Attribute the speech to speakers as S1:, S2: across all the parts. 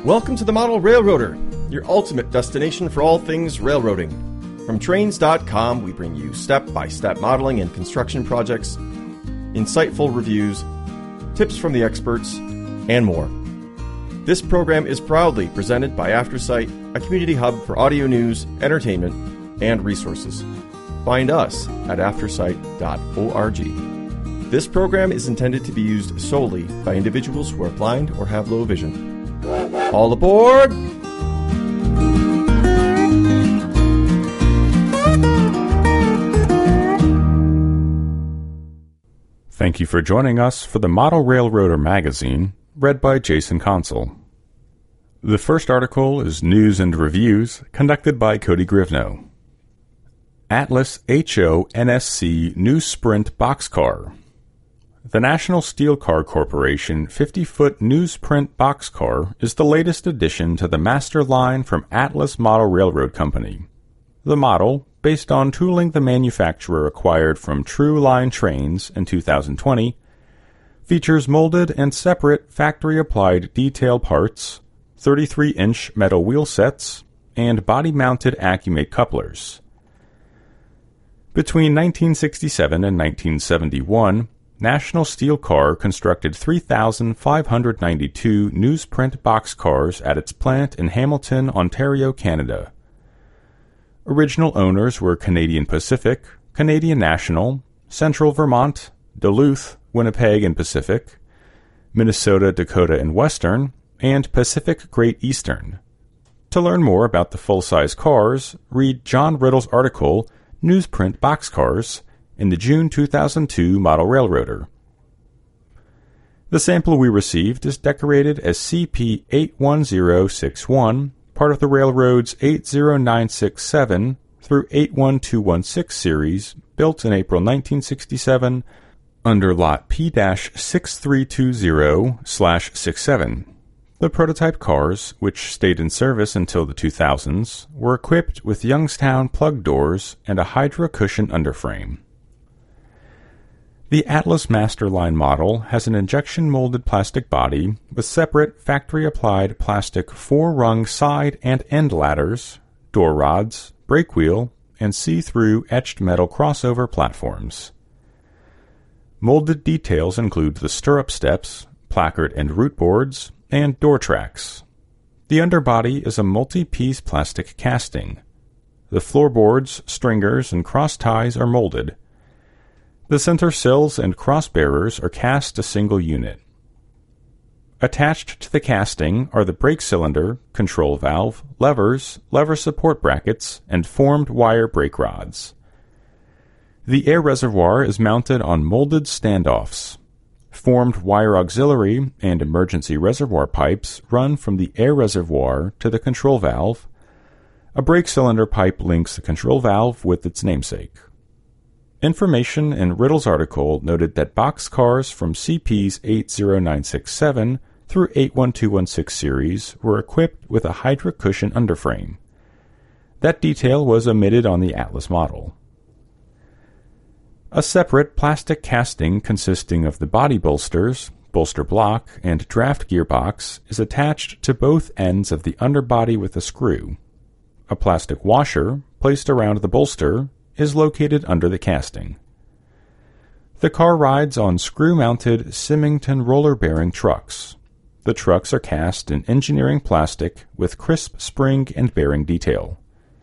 S1: Welcome to the Model Railroader, your ultimate destination for all things railroading. From Trains.com, we bring you step-by-step modeling and construction projects, insightful reviews, tips from the experts, and more. This program is proudly presented by AfterSight, a community hub for audio news, entertainment, and resources. Find us at aftersight.org. This program is intended to be used solely by individuals who are blind or have low vision. All aboard!
S2: Thank you for joining us for the Model Railroader magazine, read by Jason Consul. The first article is News and Reviews, conducted by Cody Grivno. Atlas HO NSC New Sprint Boxcar. The National Steel Car Corporation 50-foot newsprint boxcar is the latest addition to the master line from Atlas Model Railroad Company. The model, based on tooling the manufacturer acquired from True Line Trains in 2020, features molded and separate factory-applied detail parts, 33-inch metal wheel sets, and body-mounted Accumate couplers. Between 1967 and 1971, National Steel Car constructed 3,592 newsprint boxcars at its plant in Hamilton, Ontario, Canada. Original owners were Canadian Pacific, Canadian National, Central Vermont, Duluth, Winnipeg and Pacific, Minnesota, Dakota and Western, and Pacific Great Eastern. To learn more about the full-size cars, read John Riddle's article, Newsprint Boxcars, in the June 2002 Model Railroader. The sample we received is decorated as CP81061, part of the railroad's 80967 through 81216 series, built in April 1967 under Lot P-6320/67. The prototype cars, which stayed in service until the 2000s, were equipped with Youngstown plug doors and a Hydra cushion underframe. The Atlas Masterline model has an injection-molded plastic body with separate factory-applied plastic 4-rung side and end ladders, door rods, brake wheel, and see-through etched metal crossover platforms. Molded details include the stirrup steps, placard and root boards, and door tracks. The underbody is a multi-piece plastic casting. The floorboards, stringers, and cross ties are molded. The center sills and crossbearers are cast a single unit. Attached to the casting are the brake cylinder, control valve, levers, lever support brackets, and formed wire brake rods. The air reservoir is mounted on molded standoffs. Formed wire auxiliary and emergency reservoir pipes run from the air reservoir to the control valve. A brake cylinder pipe links the control valve with its namesake. Information in Riddle's article noted that boxcars from CP's 80967 through 81216 series were equipped with a Hydra cushion underframe. That detail was omitted on the Atlas model. A separate plastic casting consisting of the body bolsters, bolster block, and draft gearbox is attached to both ends of the underbody with a screw. A plastic washer, placed around the bolster, is located under the casting. The car rides on screw-mounted Symington roller-bearing trucks. The trucks are cast in engineering plastic with crisp spring and bearing detail.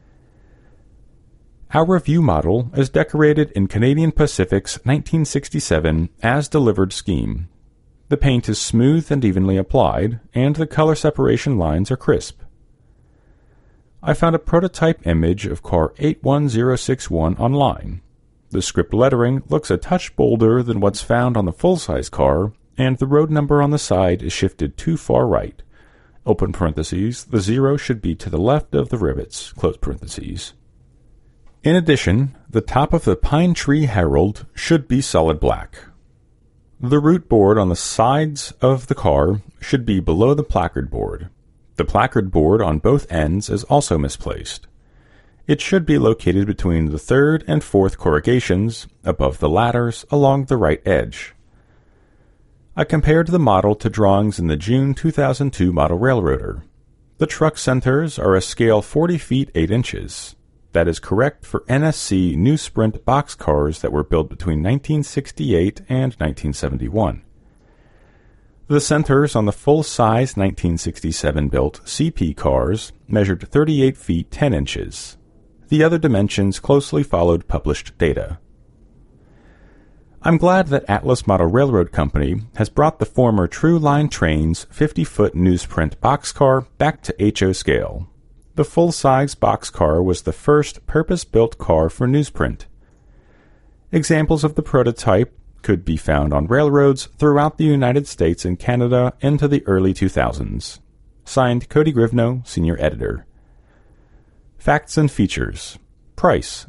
S2: Our review model is decorated in Canadian Pacific's 1967 as-delivered scheme. The paint is smooth and evenly applied, and the color separation lines are crisp. I found a prototype image of car 81061 online. The script lettering looks a touch bolder than what's found on the full-size car, and the road number on the side is shifted too far right. Open parentheses, the 0 should be to the left of the rivets, close parentheses. In addition, the top of the Pine Tree Herald should be solid black. The root board on the sides of the car should be below the placard board. The placard board on both ends is also misplaced. It should be located between the third and fourth corrugations, above the ladders, along the right edge. I compared the model to drawings in the June 2002 Model Railroader. The truck centers are a scale 40 feet 8 inches. That is correct for NSC newsprint boxcars that were built between 1968 and 1971. The centers on the full-size 1967-built CP cars measured 38 feet 10 inches. The other dimensions closely followed published data. I'm glad that Atlas Model Railroad Company has brought the former True Line Trains 50-foot newsprint boxcar back to HO scale. The full-size boxcar was the first purpose-built car for newsprint. Examples of the prototype could be found on railroads throughout the United States and Canada into the early 2000s. Signed, Cody Grivno, Senior Editor. Facts and features. Price,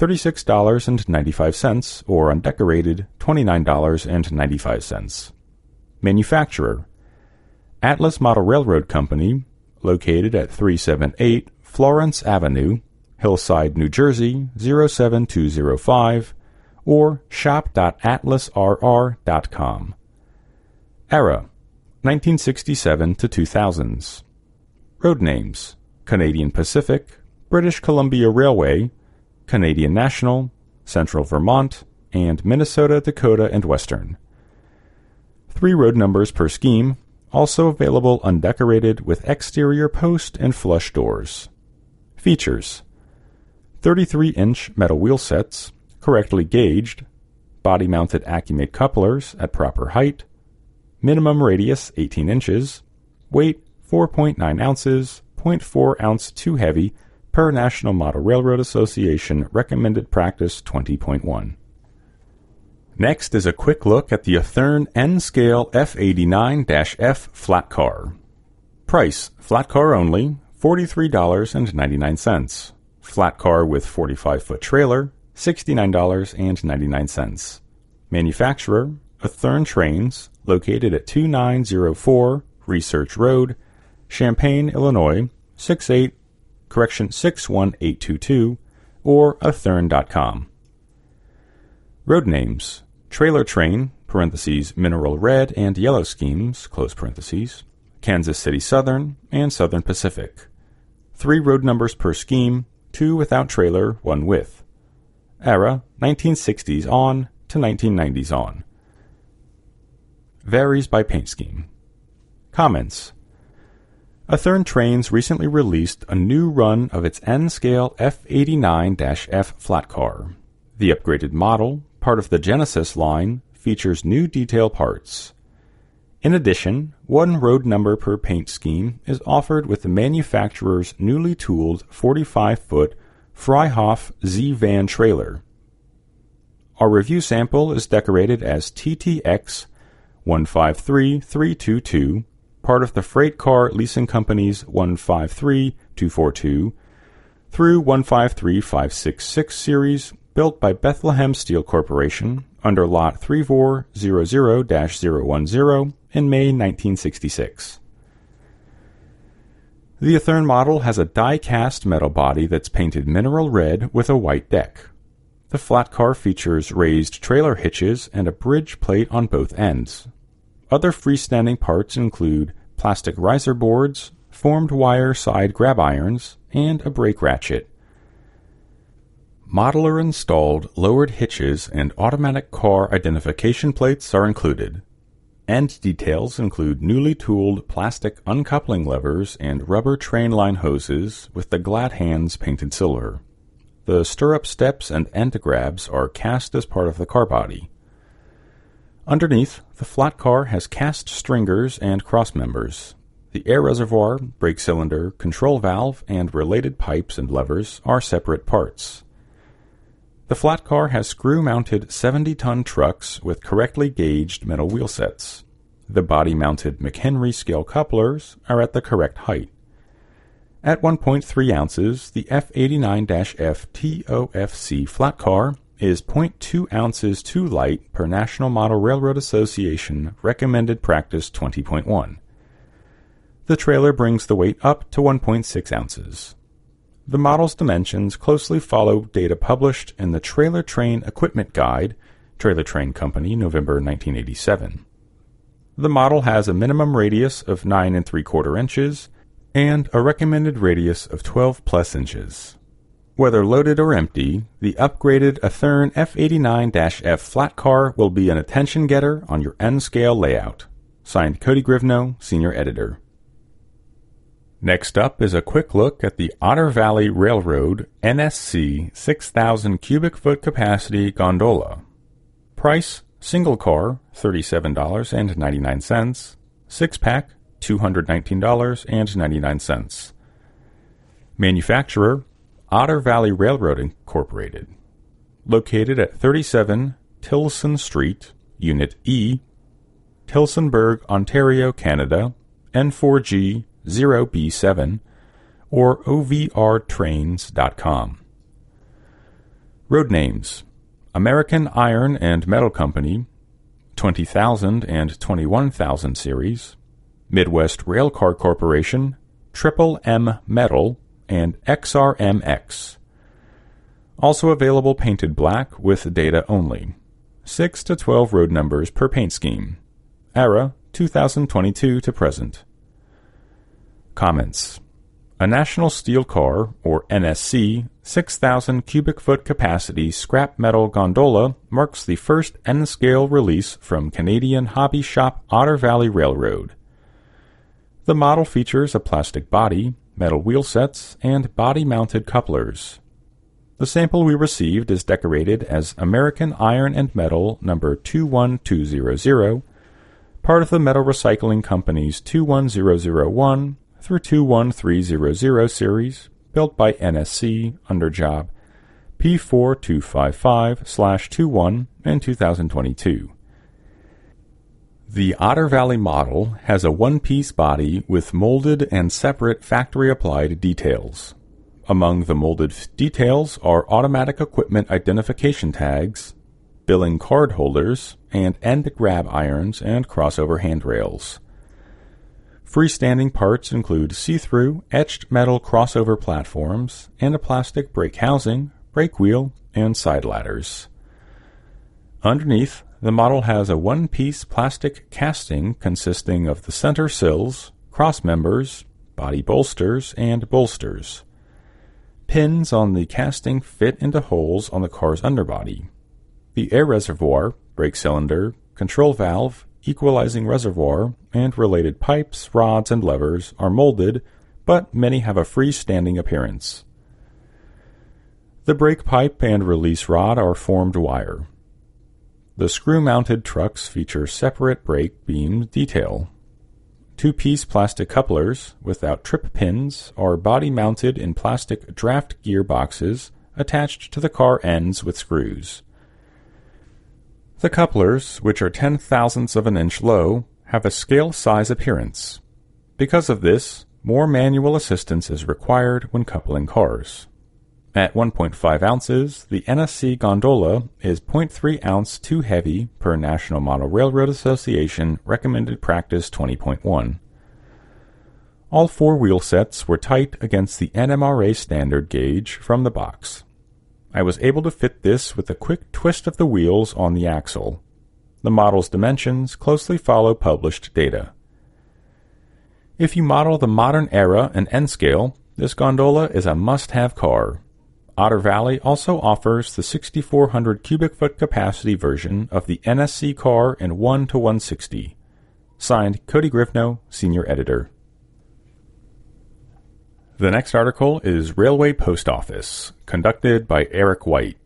S2: $36.95, or undecorated, $29.95. Manufacturer, Atlas Model Railroad Company, located at 378 Florence Avenue, Hillside, New Jersey, 07205, or shop.atlasrr.com. Era, 1967 to 2000s. Road names, Canadian Pacific, British Columbia Railway, Canadian National, Central Vermont, and Minnesota, Dakota, and Western. 3 road numbers per scheme, also available undecorated with exterior post and flush doors. Features: 33-inch metal wheel sets, correctly gauged, body-mounted Accumate couplers at proper height, minimum radius 18 inches, weight 4.9 ounces, 0.4 ounce too heavy per National Model Railroad Association recommended practice 20.1. Next is a quick look at the Athearn N-Scale F89-F flat car. Price, flat car only, $43.99. Flat car with 45-foot trailer, $69.99. Manufacturer, Athearn Trains, located at 2904 Research Road, Champaign, Illinois, 61822, or athearn.com. Road names: Trailer Train, parentheses, Mineral Red and Yellow schemes, close parentheses, Kansas City Southern, and Southern Pacific. 3 road numbers per scheme, 2 without trailer, 1 with. Era, 1960s on to 1990s on. Varies by paint scheme. Comments: Athearn Trains recently released a new run of its N-Scale F89-F flat car. The upgraded model, part of the Genesis line, features new detail parts. In addition, 1 road number per paint scheme is offered with the manufacturer's newly tooled 45-foot Freihof Z-Van trailer. Our review sample is decorated as TTX 153322, part of the Freight Car Leasing Company's 153242 through 153566 series, built by Bethlehem Steel Corporation under Lot 3400-010 in May 1966. The Athearn model has a die-cast metal body that's painted mineral red with a white deck. The flat car features raised trailer hitches and a bridge plate on both ends. Other freestanding parts include plastic riser boards, formed wire side grab irons, and a brake ratchet. Modeler-installed lowered hitches and automatic car identification plates are included. End details include newly tooled plastic uncoupling levers and rubber train line hoses with the glad hands painted silver. The stirrup steps and end grabs are cast as part of the car body. Underneath, the flat car has cast stringers and cross members. The air reservoir, brake cylinder, control valve, and related pipes and levers are separate parts. The flat car has screw-mounted 70-ton trucks with correctly gauged metal wheel sets. The body-mounted McHenry scale couplers are at the correct height. At 1.3 ounces, the F89-F TOFC flat car is 0.2 ounces too light per National Model Railroad Association recommended practice 20.1. The trailer brings the weight up to 1.6 ounces. The model's dimensions closely follow data published in the Trailer Train Equipment Guide, Trailer Train Company, November 1987. The model has a minimum radius of 9 3/4 inches and a recommended radius of 12 plus inches. Whether loaded or empty, the upgraded Athearn F89-F flat car will be an attention-getter on your N-scale layout. Signed, Cody Grivno, Senior Editor. Next up is a quick look at the Otter Valley Railroad NSC 6,000 cubic foot capacity gondola. Price, single car, $37.99. Six-pack, $219.99. Manufacturer, Otter Valley Railroad Incorporated. Located at 37 Tilson Street, Unit E, Tillsonburg, Ontario, Canada, N4G 0B7, or OVRtrains.com. Road names: American Iron and Metal Company, 20,000 and 21,000 series, Midwest Railcar Corporation, Triple M Metal, and XRMX. Also available painted black with data only. 6 to 12 road numbers per paint scheme. Era 2022 to present. Comments: A National Steel Car, or NSC, 6,000 cubic foot capacity scrap metal gondola marks the first N-scale release from Canadian hobby shop Otter Valley Railroad. The model features a plastic body, metal wheel sets, and body-mounted couplers. The sample we received is decorated as American Iron and Metal number 21200, part of the Metal Recycling Company's 21001 through 21300 series, built by NSC under job P4255/21 in 2022. The Otter Valley model has a one-piece body with molded and separate factory-applied details. Among the molded details are automatic equipment identification tags, billing card holders, and end grab irons and crossover handrails. Freestanding parts include see-through, etched metal crossover platforms, and a plastic brake housing, brake wheel, and side ladders. Underneath, the model has a one-piece plastic casting consisting of the center sills, cross members, body bolsters, and bolsters. Pins on the casting fit into holes on the car's underbody. The air reservoir, brake cylinder, control valve, equalizing reservoir, and related pipes, rods, and levers are molded, but many have a freestanding appearance. The brake pipe and release rod are formed wire. The screw-mounted trucks feature separate brake beam detail. Two-piece plastic couplers, without trip pins, are body-mounted in plastic draft gear boxes attached to the car ends with screws. The couplers, which are 0.010 of an inch low, have a scale-size appearance. Because of this, more manual assistance is required when coupling cars. At 1.5 ounces, the NSC gondola is 0.3 ounce too heavy per National Model Railroad Association recommended practice 20.1. All four wheel sets were tight against the NMRA standard gauge from the box. I was able to fit this with a quick twist of the wheels on the axle. The model's dimensions closely follow published data. If you model the modern era and N-scale, this gondola is a must-have car. Otter Valley also offers the 6,400 cubic foot capacity version of the NSC car in 1:160. Signed, Cody Grivno, Senior Editor. The next article is Railway Post Office, conducted by Eric White.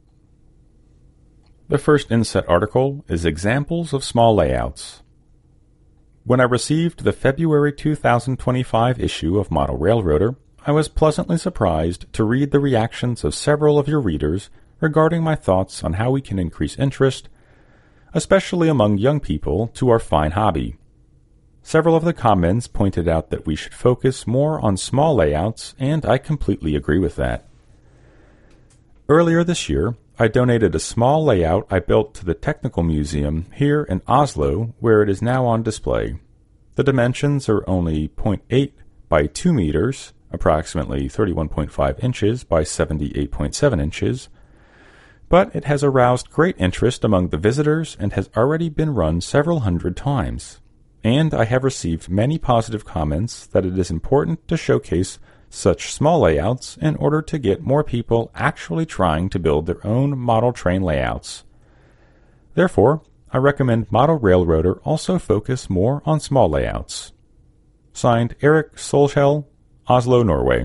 S2: The first inset article is Examples of Small Layouts. When I received the February 2025 issue of Model Railroader, I was pleasantly surprised to read the reactions of several of your readers regarding my thoughts on how we can increase interest, especially among young people, to our fine hobby. Several of the comments pointed out that we should focus more on small layouts, and I completely agree with that. Earlier this year, I donated a small layout I built to the Technical Museum here in Oslo, where it is now on display. The dimensions are only 0.8 by 2 meters, approximately 31.5 inches by 78.7 inches, but it has aroused great interest among the visitors and has already been run several hundred times. and I have received many positive comments that it is important to showcase such small layouts in order to get more people actually trying to build their own model train layouts. Therefore, I recommend Model Railroader also focus more on small layouts. Signed, Eric Solskjell, Oslo, Norway.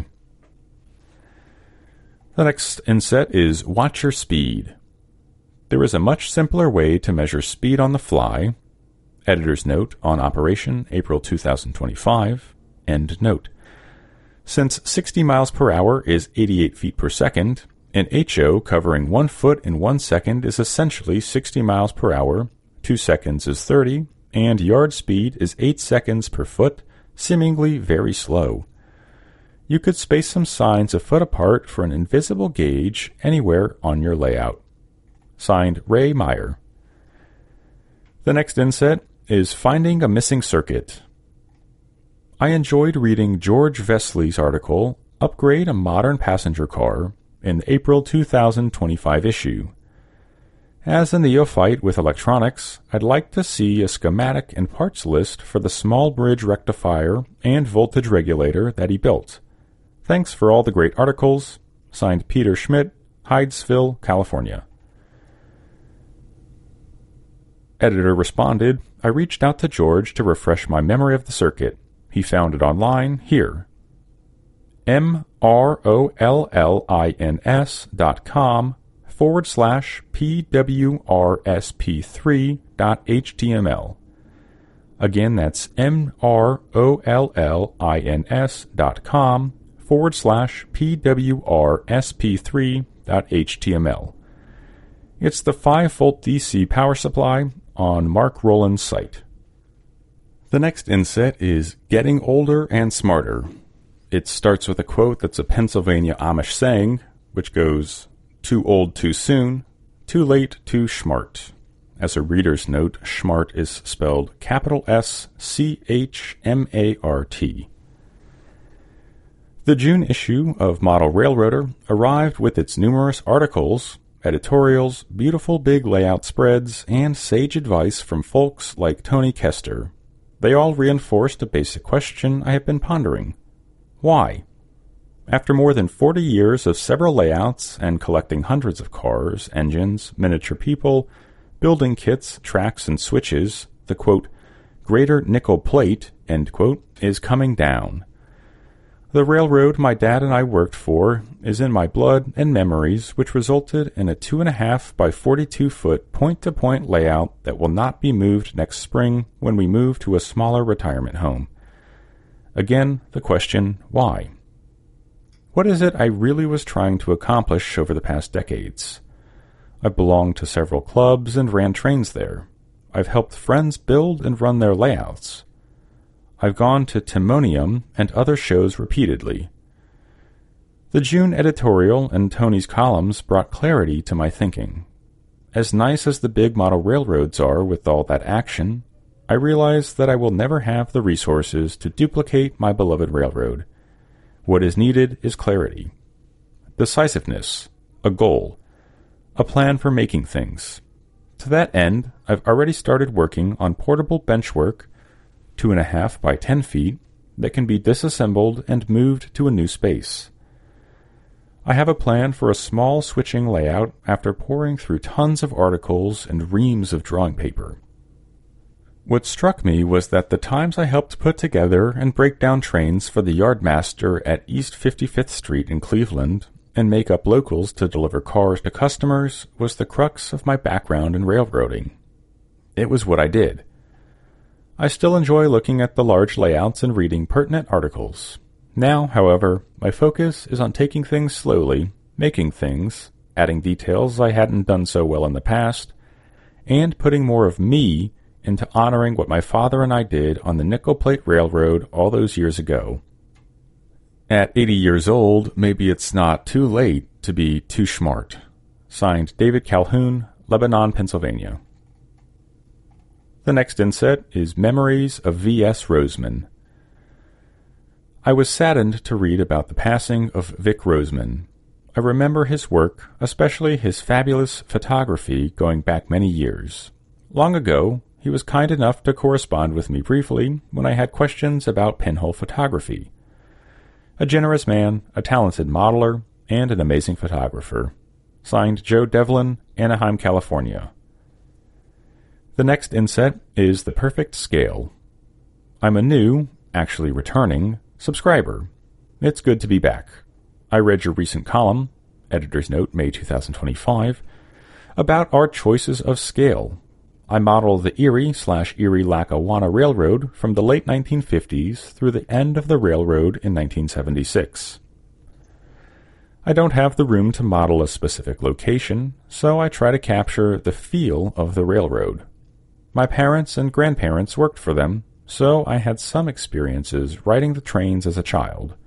S2: The next inset is Watch Your Speed. There is a much simpler way to measure speed on the fly. Editor's note on operation, April 2025. End note. Since 60 miles per hour is 88 feet per second, an HO covering 1 foot in 1 second is essentially 60 miles per hour, 2 seconds is 30, and yard speed is 8 seconds per foot, seemingly very slow. You could space some signs a foot apart for an invisible gauge anywhere on your layout. Signed, Ray Meyer. The next inset is Finding a Missing Circuit. I enjoyed reading George Vesley's article, Upgrade a Modern Passenger Car, in the April 2025 issue. As a neophyte with electronics, I'd like to see a schematic and parts list for the small bridge rectifier and voltage regulator that he built. Thanks for all the great articles. Signed, Peter Schmidt, Hydesville, California. Editor responded, I reached out to George to refresh my memory of the circuit. He found it online here. MROLLINS.com/PWRSP3.html. Again, that's MROLLINS.com/PWRSP3.html. It's the 5-volt DC power supply on Mark Rowland's site. The next inset is Getting Older and Smarter. It starts with a quote that's a Pennsylvania Amish saying, which goes, too old too soon, too late too schmart. As a reader's note, schmart is spelled capital S-C-H-M-A-R-T. The June issue of Model Railroader arrived with its numerous articles, editorials, beautiful big layout spreads, and sage advice from folks like Tony Kester. They all reinforced a basic question I have been pondering. Why? After more than 40 years of several layouts and collecting hundreds of cars, engines, miniature people, building kits, tracks, and switches, the, quote, greater nickel plate, end quote, is coming down. The railroad my dad and I worked for is in my blood and memories, which resulted in a 2.5 by 42 foot point-to-point layout that will not be moved next spring when we move to a smaller retirement home. Again, the question, why? What is it I really was trying to accomplish over the past decades? I belonged to several clubs and ran trains there. I've helped friends build and run their layouts. I've gone to Timonium and other shows repeatedly. The June editorial and Tony's columns brought clarity to my thinking. As nice as the big model railroads are with all that action, I realize that I will never have the resources to duplicate my beloved railroad. What is needed is clarity, decisiveness, a goal, a plan for making things. To that end, I've already started working on portable benchwork, 2.5 by 10 feet, that can be disassembled and moved to a new space. I have a plan for a small switching layout after poring through tons of articles and reams of drawing paper. What struck me was that the times I helped put together and break down trains for the Yardmaster at East 55th Street in Cleveland and make up locals to deliver cars to customers was the crux of my background in railroading. It was what I did. I still enjoy looking at the large layouts and reading pertinent articles. Now, however, my focus is on taking things slowly, making things, adding details I hadn't done so well in the past, and putting more of me into honoring what my father and I did on the Nickel Plate Railroad all those years ago. At 80 years old, maybe it's not too late to be too smart. Signed, David Calhoun, Lebanon, Pennsylvania. The next inset is Memories of V.S. Roseman. I was saddened to read about the passing of Vic Roseman. I remember his work, especially his fabulous photography going back many years. Long ago, he was kind enough to correspond with me briefly when I had questions about pinhole photography. A generous man, a talented modeler, and an amazing photographer. Signed, Joe Devlin, Anaheim, California. The next inset is The Perfect Scale. I'm a new, actually returning, subscriber. It's good to be back. I read your recent column, editor's note, May 2025, about our choices of scale. I model the Erie/Erie-Lackawanna Railroad from the late 1950s through the end of the railroad in 1976. I don't have the room to model a specific location, so I try to capture the feel of the railroad. My parents and grandparents worked for them, so I had some experiences riding the trains as a child.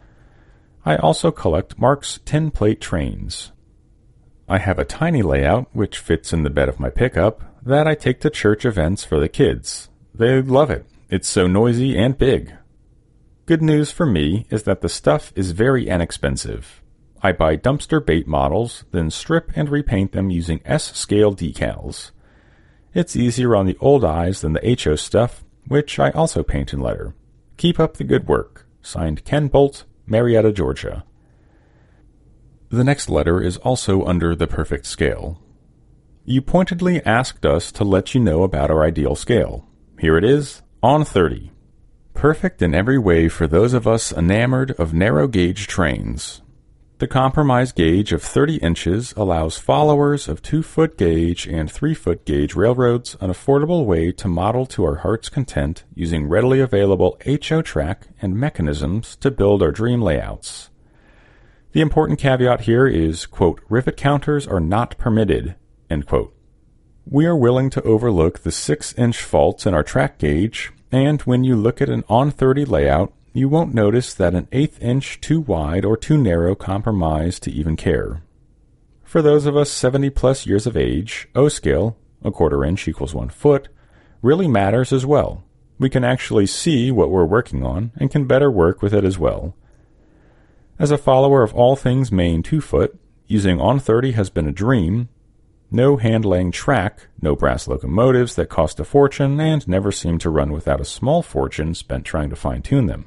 S2: I also collect Mark's tin plate trains. I have a tiny layout, which fits in the bed of my pickup, that I take to church events for the kids. They love it. It's so noisy and big. Good news for me is that the stuff is very inexpensive. I buy dumpster bait models, then strip and repaint them using S-scale decals. It's easier on the old eyes than the HO stuff, which I also paint in letter. Keep up the good work. Signed, Ken Bolt, Marietta, Georgia. The next letter is also under The Perfect Scale. You pointedly asked us to let you know about our ideal scale. Here it is, on 30. Perfect in every way for those of us enamored of narrow-gauge trains. The compromise gauge of 30 inches allows followers of 2-foot gauge and 3-foot gauge railroads an affordable way to model to our heart's content using readily available HO track and mechanisms to build our dream layouts. The important caveat here is, quote, rivet counters are not permitted, end quote. We are willing to overlook the 6-inch faults in our track gauge, and when you look at an on-30 layout, you won't notice that an 1/8 inch too wide or too narrow compromise to even care. For those of us 70-plus years of age, O-scale, 1/4 inch equals 1 foot, really matters as well. We can actually see what we're working on and can better work with it as well. As a follower of all things Maine 2-foot, using on 30 has been a dream. No hand-laying track, no brass locomotives that cost a fortune and never seem to run without a small fortune spent trying to fine-tune them.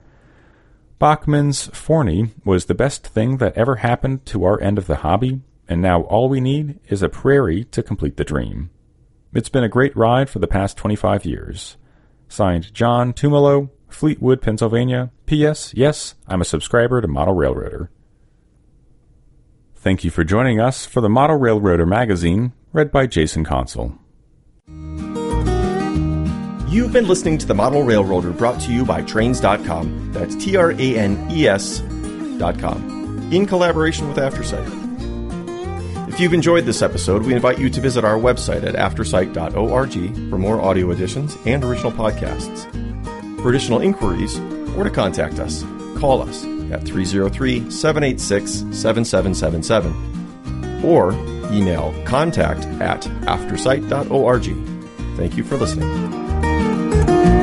S2: Bachmann's Forney was the best thing that ever happened to our end of the hobby, and now all we need is a prairie to complete the dream. It's been a great ride for the past 25 years. Signed, John Tumalo, Fleetwood, Pennsylvania. P.S. Yes, I'm a subscriber to Model Railroader. Thank you for joining us for the Model Railroader magazine, read by Jason Consul.
S1: You've been listening to the Model Railroader, brought to you by Trains.com. That's TRANES.com, in collaboration with AfterSight. If you've enjoyed this episode, we invite you to visit our website at aftersight.org for more audio editions and original podcasts. For additional inquiries or to contact us, call us at 303-786-7777 or email contact@aftersight.org. Thank you for listening.